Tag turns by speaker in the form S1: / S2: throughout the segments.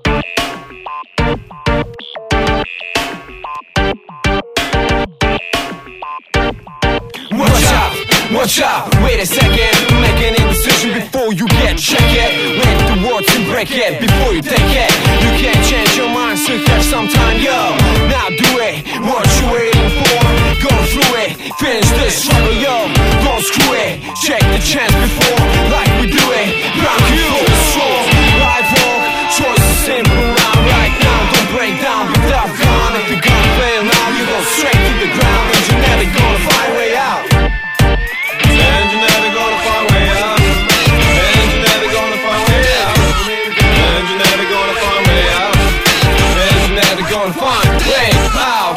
S1: Watch out, wait a second, make an indecision before you get checked. Wait the words and break it before you take it. You can't change your mind, so have some time, yo. Now do it, what you waiting for? Go through it, finish this struggle, yo. Don't screw it, check the chance before, like we do it. Round you, strong, life walk, choice is simple now, right now. Don't break down without gun. If you're gonna fail now, you go straight to the ground, and you're never gonna find a way out.
S2: And you're never gonna find way out. And you're never gonna find way out. And you're never gonna find way out.
S1: And you're never gonna find way out.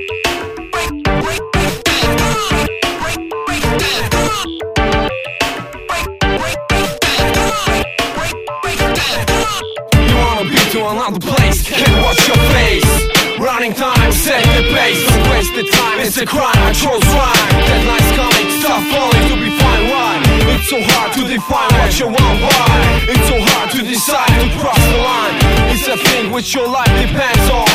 S1: You wanna be to another place, can't watch your face. Running time, set the pace. Don't waste the time, it's a crime, I chose rhyme. Deadline's coming, stop falling to be fine, why? It's so hard to define what you want, why? It's so hard to decide to cross the line. It's a thing which your life depends on.